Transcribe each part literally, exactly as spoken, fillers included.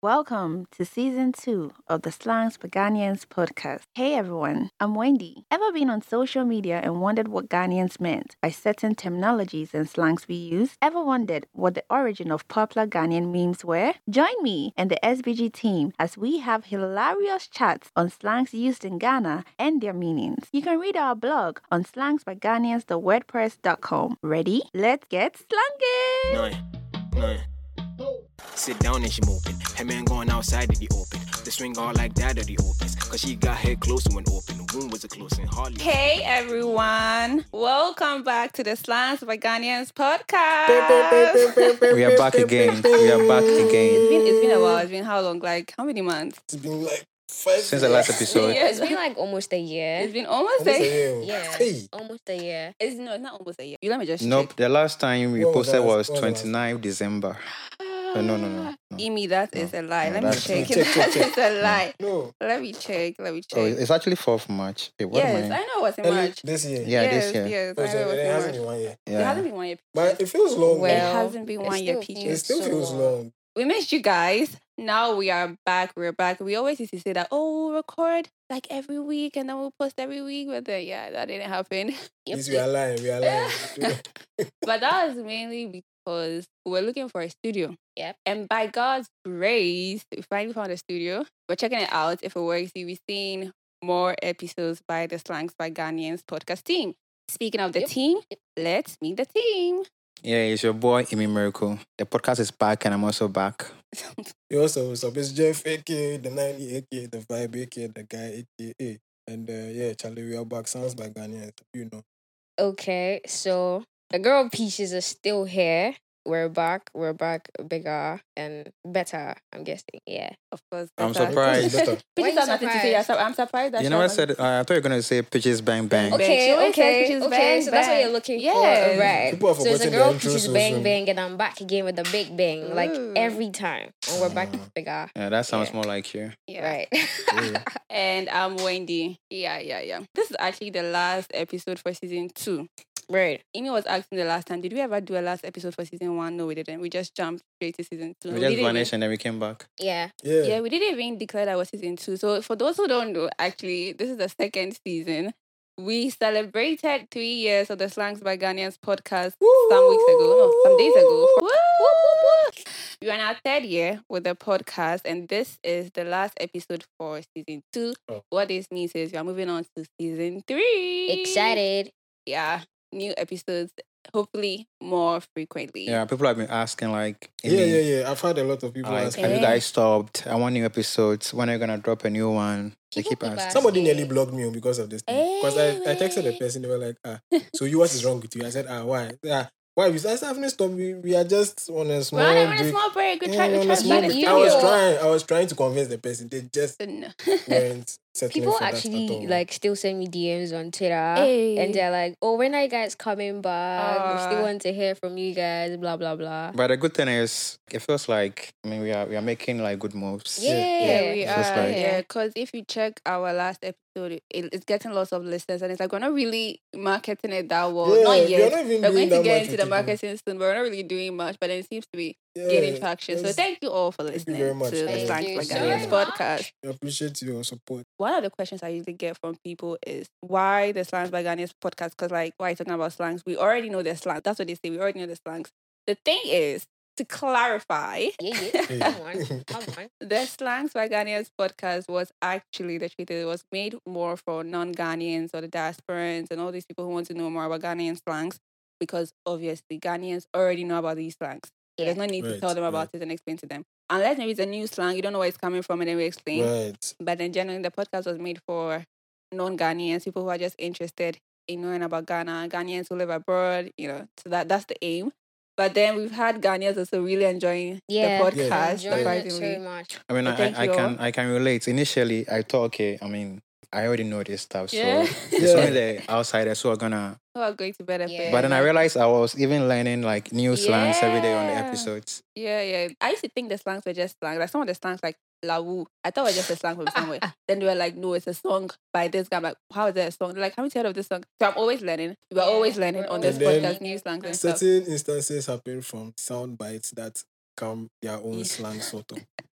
Welcome to season two of the Slangs for Ghanaians podcast. Hey everyone, I'm Wendy. Ever been on social media and wondered what Ghanaians meant by certain terminologies and slangs we use? Ever wondered what the origin of popular Ghanaian memes were? Join me and the S B G team as we have hilarious chats on slangs used in Ghana and their meanings. You can read our blog on slangs by ghanaians dot wordpress dot com. Ready? Let's get slanging! Nine, nine. Sit down and she moping. Her man going outside of the open. The swing all like that of the opens. Cause she got her closer when open. The womb was a closing. Hardly. Hey everyone, welcome back to the Slangs by Ghanaians podcast. We are back again. We are back again. It's been, it's been a while. It's been how long? Like how many months? It's been like five Since the last episode. Yeah, It's been like almost a year. It's been almost, Almost a a year. Yeah, Hey. almost a year. It's no, it's not almost a year. You let me just Nope. check. The last time we What was posted that? was What was that? twenty-ninth December. Uh, no, no, no. no. Amy, that is a lie. No, Let me that's- check. Check, check, That check. is a lie. No, Let me check. Let me check. Oh, it's actually fourth of March. Hey, what yes, am I? I know it wasn't early much. this year. Yeah, yes, this year. yes, Oh, I so know it it wasn't hasn't much. been one year. It Yeah. hasn't been one year. But it feels long. Well, it though. hasn't been it one year, still Peaches. It feels still so feels long. long. We missed you guys. Now we are back. We're back. We always used to say that, oh, we'll record like every week and then we'll post every week. But then, yeah, that didn't happen. Yep, Yes, we are lying. We are lying. But that was mainly because we were looking for a studio. Yep. And by God's grace, we finally found a studio. We're checking it out. If it works, you'll be seeing more episodes by the Slangs by Ghanaians podcast team. Speaking of the Yep. team, let's meet the team. Yeah, it's your boy, Imi Miracle. The podcast is back and I'm also back. You also what's up? It's Jeff, aka the ninety, aka the vibe, aka the guy, aka and uh, yeah, Charlie, we are back. Sounds like Ghanaians, you know. Okay, so the girl pieces are still here. We're back. We're back bigger and better, I'm guessing. Yeah. Of course. I'm better. surprised. Better. Peaches Why you has nothing to say. surprised? I'm surprised that You she never has said, uh, I thought you were going to say pitches bang bang. Okay. Okay, She always says okay, she's okay. bang, So that's what bang. you're looking Yes. for, right? People have So it's a forgotten girl their intro pieces so bang soon. bang, and I'm back again with the big bang, like Ooh. every time, and we're back Mm. bigger. Yeah, that sounds Yeah. more like you. Yeah. Right. Yeah. And I'm Wendy. Yeah, yeah, yeah. This is actually the last episode for season two. Right. Amy was asking the last time, did we ever do a last episode for season one? No, we didn't. We just jumped straight to season two. We We just didn't vanished even- and then we came back. Yeah. Yeah. yeah, we didn't even declare that was season two. So for those who don't know, actually, this is the second season. We celebrated three years of the Slangs by Ghanaians podcast some weeks ago, no, some days ago. Woo, woo, woo, woo. We are in our third year with the podcast, and this is the last episode for season two. Oh. What this means is we are moving on to season three. Excited. Yeah, new episodes, hopefully more frequently. Yeah, people have been asking, like, Yeah, Imi, yeah, yeah. I've had a lot of people like, asking. have you Yeah. guys stopped? I want new episodes. When are you going to drop a new one? They People keep keep asking. asking. Somebody nearly blocked me because of this thing. Because I, I texted the Hey. person, they were like, ah, so you, what is wrong with you? I said, ah, why? Ah, why? I said, I haven't stopped. We, we are just on a small We're on a break. small break. We're Yeah, trying we're to on try a to small find a break. you I was know- trying, I was trying to convince the person. They just No. weren't settling People for that at actually all. like still send me D Ms on Twitter, Hey. and they're like, "Oh, when are you guys coming back? We still Ah. want to hear from you guys." Blah blah blah. But the good thing is, it feels like, I mean, we are we are making like good moves. Yeah, Yeah, we It's just are. like- yeah, because if you check our last episode, it, it's getting lots of listeners, and it's like we're not really marketing it that well. Yeah, not we are yet. not even We're doing going to that get much into with the people. marketing soon, but we're not really doing much. But it seems to be Yeah, gaining traction. So yes, thank you all for Thank you listening very much. to the Thank Slangs you for so Ghanaians much. podcast. I appreciate your support. One of the questions I usually get from people is why the Slangs by Ghanaians podcast? Because like, why are you talking about slangs? We already know the slangs. That's what they say. We already know the slangs. The thing is, to clarify, Yeah, yeah. Hey. Come on, come on. the Slangs by Ghanaians podcast was actually the truth. is It was made more for non-Ghanaians or the diasporans and all these people who want to know more about Ghanaian slangs because obviously Ghanaians already know about these slangs. So there's no need to Right, tell them about right. it and explain to them. Unless maybe it's a new slang, you don't know where it's coming from and then we explain. Right. But then generally the podcast was made for non-Ghanaians, people who are just interested in knowing about Ghana, Ghanaians who live abroad, you know, so that that's the aim. But then we've had Ghanaians also really enjoying Yeah, the Yeah. podcast, enjoying it surprisingly. so much. I mean, So I, thank I you can all. I can relate. Initially, I thought, okay, I mean, I already know this stuff, so Yeah. it's Yeah. only the outsiders who are gonna. Who are going to benefit. Yeah. But then I realized I was even learning like new slangs every day on the Yeah. episodes. Yeah, yeah. I used to think the slangs were just slangs. Like some of the slangs, like Lawu. I thought it was just a slang from somewhere. Then they were like, no, it's a song by this guy. I'm like, how is that a song? They're like, haven't you heard of this song? So I'm always learning. We're Yeah, always learning we're on this always podcast, learning. new slangs and stuff. Certain instances happen from sound bites that come their own slang sort of.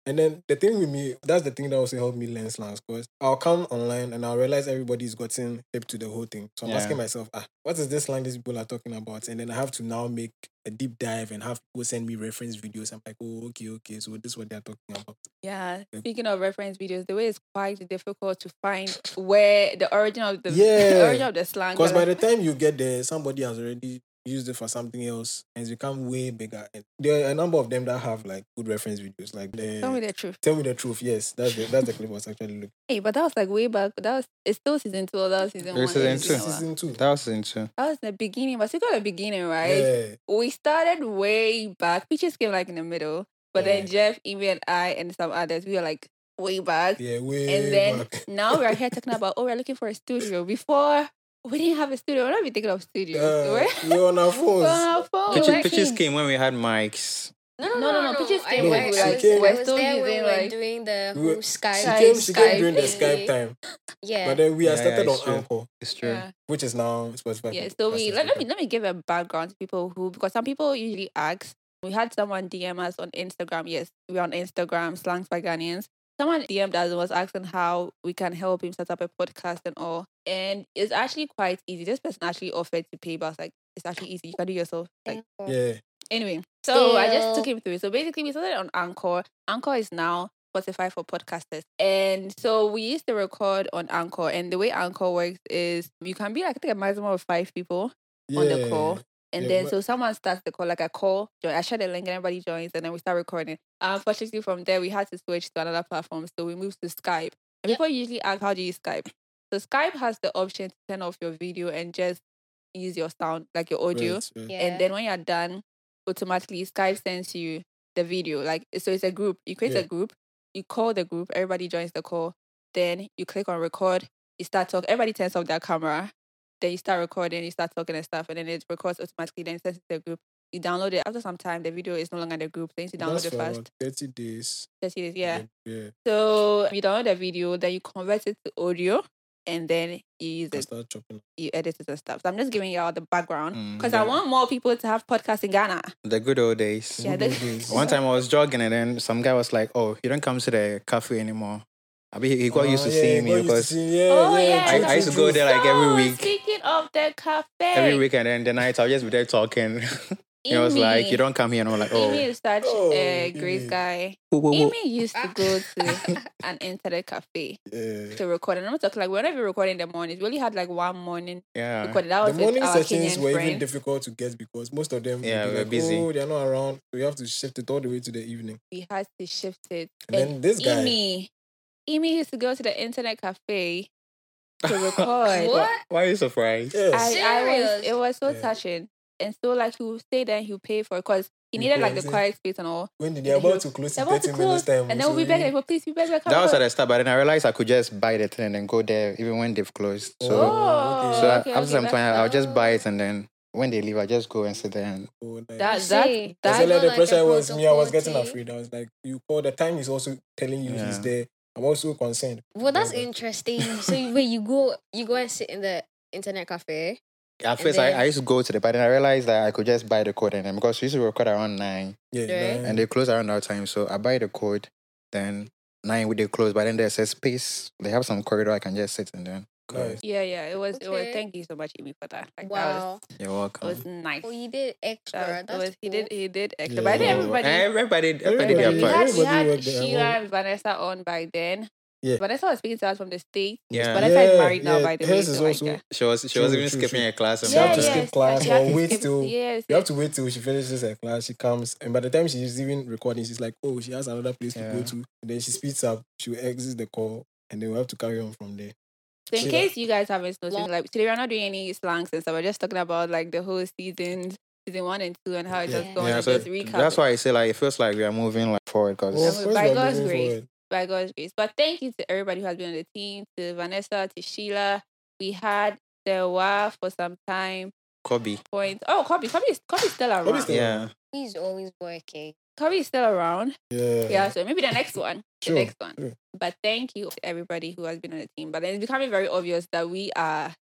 And then the thing with me, that's the thing that also helped me learn slangs, because I'll come online and I'll realize everybody's gotten hip to the whole thing. So I'm Yeah. asking myself, ah, what is this slang these people are talking about? And then I have to now make a deep dive and have people send me reference videos. I'm like, oh, okay, okay, so this is what they're talking about. Yeah. Speaking of reference videos, the way it's quite difficult to find where the origin of the, Yeah. the origin of the slang. Because by like, the time you get there, somebody has already used it for something else and it's become way bigger. And there are a number of them that have like good reference videos. Like the, tell me the truth. Tell me the truth. Yes, that's the that's the clip I was actually looking. Hey, but that was like way back. That was it's still season two. Or that was season It one. was season It's two. been a while. Season two. That was into. That was the beginning, but still got a beginning, right? Yeah. We started way back. Peaches came like in the middle, but Yeah. then Jeff, Amy, and I, and some others, we were like way back. Yeah, way And then back. now we're here talking about, oh, we're looking for a studio. Before, we didn't have a studio. We're not even thinking of studios. Uh, We're we're on our we're phones. on our phone. You Pitches, actually- pitches came when we had mics. No, no, No, no, no, no, Peaches I, came when I, we I were- was, she came- I we're was still there when we using, were like- doing the We were- whole Skype. She Skype, came, she came during the Skype Skype thingy. time. Yeah. But then we Yeah, are started yeah, on it's true. Anchor, It's true. Yeah. which is now Spotify. Yeah, so we Podcasting let, let me Spotify. let me give a background to people who, because some people usually ask. We had someone D M us on Instagram. Yes, we're on Instagram, Slangs by Ghanaians. Someone D M'd us and was asking how we can help him set up a podcast and all. And it's actually quite easy. This person actually offered to pay, but I was like, it's actually easy. You can do it yourself. Like Yeah. anyway, so I just took Still- him through it. So basically, we started on Anchor. Anchor is now Spotify for podcasters, and so we used to record on Anchor. And the way Anchor works is you can be like I think a maximum of five people Yeah. on the call. And Yeah, then but- so someone starts the call, like a call. join- I share the link and everybody joins, and then we start recording. Unfortunately, from there we had to switch to another platform, so we moved to Skype. And Yep. people usually ask, "How do you Skype?" So Skype has the option to turn off your video and just use your sound, like your audio. Right, right. Yeah. And then when you're done, automatically Skype sends you the video. Like so, it's a group. You create Yeah. a group. You call the group. Everybody joins the call. Then you click on record. You start talking. Everybody turns off their camera. Then you start recording. You start talking and stuff, and then it records automatically. Then it sends it to the group. You download it. After some time, the video is no longer in the group. Then you download That's it for fast. about thirty days. thirty days, yeah. Yeah. So you download the video. Then you convert it to audio, and then you use I it. start chopping. You edit it and stuff. So I'm just giving you all the background Mm, because yeah. I want more people to have podcasts in Ghana. The good old days. Yeah, Good the- days. One time I was jogging and then some guy was like, "Oh, you don't come to the cafe anymore." I mean, he got used to Oh, yeah, seeing me got used to because see- yeah, Oh, yeah, yeah. I, true, I used to true, go true. there like every So, week. Speaking of the cafe, Every week and then the night I'll just be there talking. He was Amy. like, "You don't come here," and I'm like, "Oh, Amy is such Oh, a great Amy. guy. who, who, who?" Amy used to go to an internet cafe Yeah. to record. And I'm talking like, we're not even recording in the mornings. We only had like one morning yeah." recording. That The was with morning our sessions Kenyan were even friend. difficult to get because most of them Yeah, would be we're like, busy. oh, they're not around. So you have to shift it all the way to the evening. We had to shift it. And then this guy, Amy, Amy used to go to the internet cafe to record. What? Why are you surprised? yes, I, I was, Serious? it was so Yeah. touching. And so like he would stay there and he would pay for it because he needed like the Because, eh, quiet space and all. when and they're he about would- to close They're in about to thirty minutes close. time. And then so we'll be you- begging, please be back. That was at the start, but then I realized I could just buy the thing and then go there even when they've closed. So, Oh, okay. so I- okay, after okay, some that's time, I'll just buy nice. it and then when they leave, I just go and sit there and Oh, nice. That, I that, see. that, I That's said not like the like a pressure was me. I was getting protocol afraid. I was like, you call the time is also telling you he's Yeah. there. I'm also concerned. Well, that's Yeah, but- interesting. So you- wait, you go, you go and sit in the internet cafe. at And first I, then- I used to go to the, but then I realized that I could just buy the code and then because we used to record around nine Yeah, Right. nah. and they close around that time, so I buy the code, then nine would they close, but then there's a space. They have some corridor I can just sit and then. Nice. yeah, yeah. It was, it was. Okay. Thank you so much, Amy, for that. Like, Wow. You're that was, welcome. it was nice. Oh, you did extra. That was, That's it was, he cool. did, he did extra. Yeah. But I think Oh, everybody, everybody, everybody, Everybody did their we did. had, part. we Everybody had worked there. Sheila and Vanessa on by then. Yeah. Vanessa was speaking to us from the States. Yeah. Vanessa is Yeah, married now, yeah. by the way. Hers is so like, also- yeah. She was she True, was even true, skipping true. a class. And She have to yes, skip class she had or to wait skip- till- Yes, You have yes. to wait till she finishes her class. She comes, and by the time she's even recording, she's like, "Oh, she has another place to Yeah. go to." And then she speeds up. She will exit the call, and then we have to carry on from there. So in Yeah. case you guys haven't noticed, Long- like today we're not doing any slangs and stuff. We're just talking about like the whole season, season one and two, and how it Yeah. just going. yeah, and so just recap that's it why I say like it feels like we are moving like forward because Oh, Yeah, of but course by we are God's moving grace. forward. by God's grace. But thank you to everybody who has been on the team, to Vanessa, to Sheila. We had Sewa for some time. Kobe. Point. Oh, Kobe. Kobe is Kobe's still around. Kobe's still- Yeah. He's always working. Kobe is still around. Yeah. Yeah, so maybe the next one. Sure, The next one. sure. But thank you to everybody who has been on the team. But then it's becoming very obvious that we are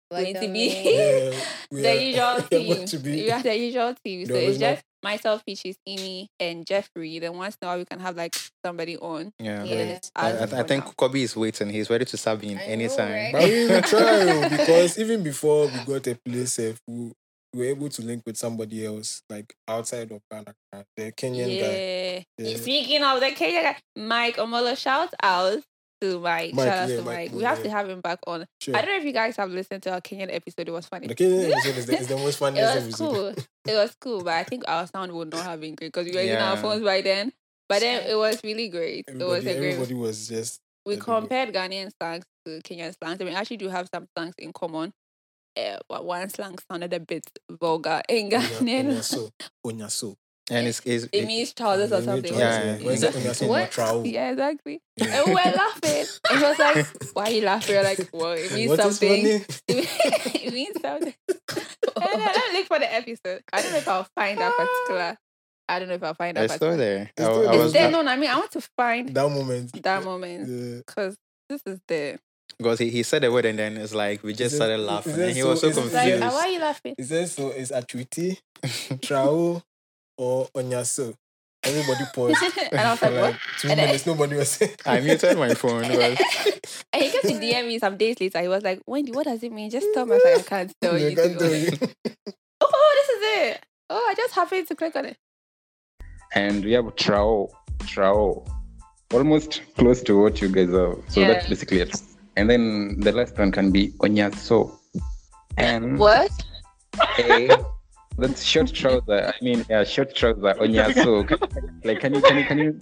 going Like to the be main- Yeah, we the are- usual we are team. going to be We are the usual team. the So it's original- just myself, Peaches, Amy, and Jeffrey. Then once in a while we can have like somebody on. Yeah. But Yeah. then it's I, us I, I for think now. Kobe is waiting. He's ready to sub in I know, anytime. right? But we will try oh, because even before we got a place, eh, we we were able to link with somebody else, like outside of Ghana, the Kenyan guy. Yeah. Yeah. Speaking of the Kenya guy, Mike Omolo, shout out to Mike. Mike, shout out yeah, to Mike Mike. We Omolo, have yeah. to have him back on. Sure. I don't know if you guys have listened to our Kenyan episode. It was funny. The Kenyan episode is the, is the most It funniest was episode. cool. It was cool, but I think our sound would not have been great because we were using our Yeah. phones by then. But then it was really great. It was Everybody, a great. everybody was just We everybody. compared Ghanaian slangs to Kenyan slangs, and we actually do have some slangs in common. Uh, but one slang sounded a bit vulgar in Onya- Ghanaian. Onyaso. Onyaso. And it's, it's It means trousers or something. Yeah, When yeah. Onyaso What? Matrao. Yeah, exactly. Yeah. And we were laughing. And he was like, why are you laughing? We're like, well, it means What is something. funny? It means something. And then let me look for the episode. I don't know if I'll find that particular. I don't know if I'll find that It's still particular. there. It's I, still I there. was It's there. No, no, I mean, I want to find That moment. that moment Yeah. because this is there. because he, he said the word and then it's like we just it- started is laughing it and he so- was so is it It's like, confused. ah, why are you laughing? It says so it's Atwiti, Trao, or Onyaso. Everybody paused. And I was For like, what? like two And then- minutes, nobody was saying. I muted my phone. Because, And he came to D M me some days later. He was like, Wendy, what does it mean? Just tell me. I was like, I can't tell I you. can't to be tell honest. you. Oh, this is it. Oh, I just happened to click on it. And we have Trao, Trao, almost close to what you guys have. So Yeah. that's basically it. And then the last one can be Onyaso. And What? A, that's short trouser. I mean, yeah, short trouser. Onyaso. Like, can you, can you, can you?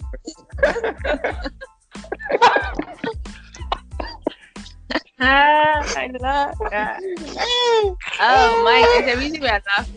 Ah, I love that. Oh, Mike, it's the reason we are laughing.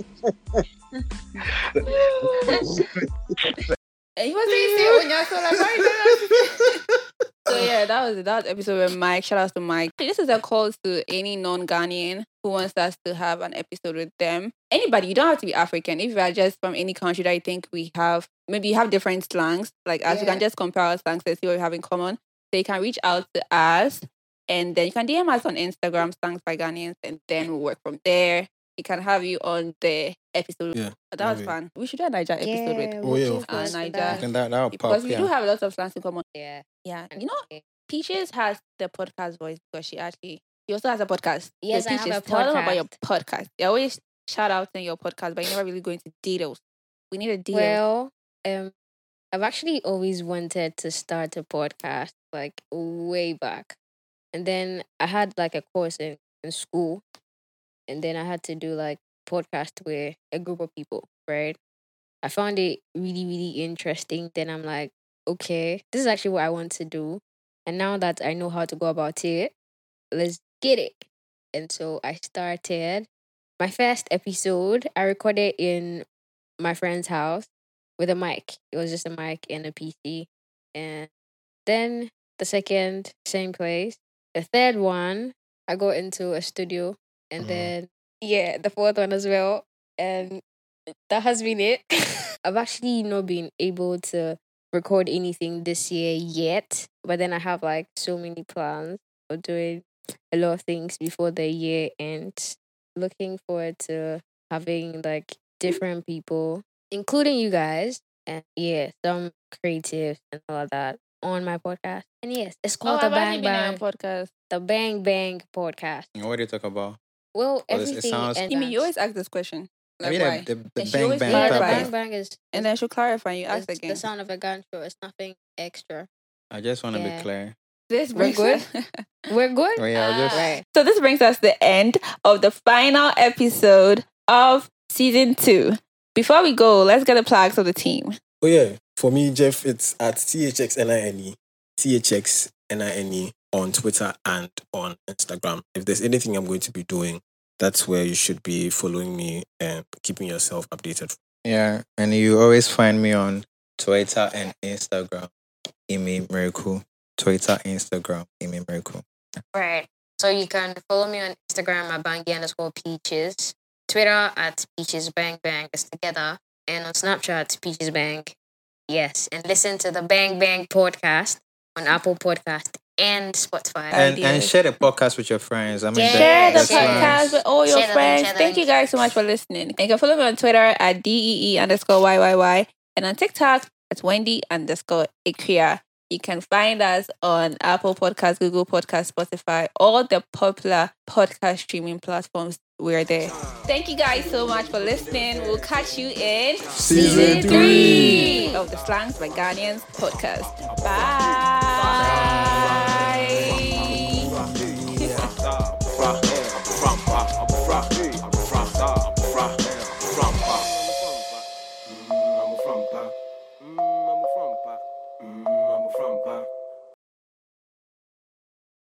And he was saying, say, when you're so like, why are you laughing? So yeah, that was that was episode with Mike. Shout out to Mike. This is a call to any non-Ghanaian who wants us to have an episode with them. Anybody, you don't have to be African. If you are just from any country that I think we have, maybe you have different slangs, like us, you Yeah. can just compare our slangs and see what we have in common. So you can reach out to us and then you can D M us on Instagram, Slangs by Ghanaians, and then we'll work from there. We can have you on the episode. Yeah, But that was maybe. fun. We should do a Niger episode with Yeah, Oh, we yeah, should of course. post Uh, I Niger. that. think that, that would pop, because we yeah. do have lots of slangs in common. Yeah. Yeah. You know, Peaches has the podcast voice because she actually, she also has a podcast. Yes, so I have Peaches, a tell them about your podcast. podcast. You always shout out in your podcast, but you never really go into details. We need a deal. Well, um, I've actually always wanted to start a podcast, like way back, and then I had like a course in, in school, and then I had to do like podcast with a group of people, right? I found it really, really interesting. Then I'm like, okay, this is actually what I want to do, and now that I know how to go about it, let's get it. And so I started. My first episode I recorded in my friend's house with a mic. It was just a mic and a P C. And then the second, same place. The third one, I got into a studio. And Mhm. then, yeah, the fourth one as well. And that has been it. I've actually not been able to record anything this year yet. But then I have like so many plans for doing a lot of things before the year ends. Looking forward to having like different people, including you guys, and yeah, some creatives and all of that on my podcast. And yes, it's oh, called I've the actually Bang been on Bang, a podcast. the Bang Bang podcast. What do you talk about? Well, Well, it's- it everything. sounds- and I mean, you always ask this question. Like, I mean, why? the, the, the And she bang always bang yeah, the clarifies. Bang purpose. Bang is, And is, then she'll clarify. You ask is again. the sound of a gunshot. It's nothing extra. I just want to Yeah. be clear. This We're brings good? us- We're good. Oh, yeah, I'll just. Right. So this brings us to the end of the final episode of season two. Before we go, let's get the plugs of the team. Oh yeah, for me, Jeff, it's at T H X N I N E, T H X N I N E on Twitter and on Instagram. If there's anything I'm going to be doing, that's where you should be following me and keeping yourself updated. Yeah, and you always find me on Twitter and Instagram. Amy Miracle. Twitter, Instagram, Amy Miracle. Right. So you can follow me on Instagram at bangy underscore peaches, Twitter at peaches bang bang is together, and on Snapchat peaches bang. Yes, and listen to the Bang Bang podcast on Apple Podcast and Spotify. And, and Ideas. share the podcast with your friends. I mean, Yeah. Share the Yes, yes. podcast with all your Share the link, friends. share the Thank you link. guys so much for listening. You can follow me on Twitter at D E E underscore Y Y Y and on TikTok at Wendy underscore Ikria. You can find us on Apple Podcasts, Google Podcasts, Spotify, all the popular podcast streaming platforms. We're there. Thank you guys so much for listening. We'll catch you in Season three. of the Slangs by Ghanaians podcast. Bye.